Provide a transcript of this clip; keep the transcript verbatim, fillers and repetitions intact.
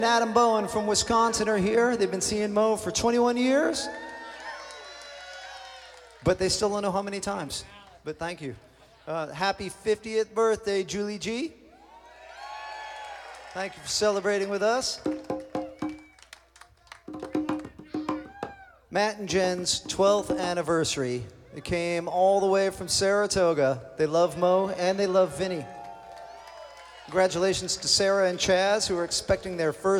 Adam Bowen from Wisconsin are here. They've been seeing Mo for twenty-one years, but they still don't know how many times. But thank you. Uh, happy fiftieth birthday, Julie G. Thank you for celebrating with us. Matt and Jen's twelfth anniversary. They came all the way from Saratoga. They love Mo and they love Vinny. Congratulations to Sarah and Chaz, who are expecting their first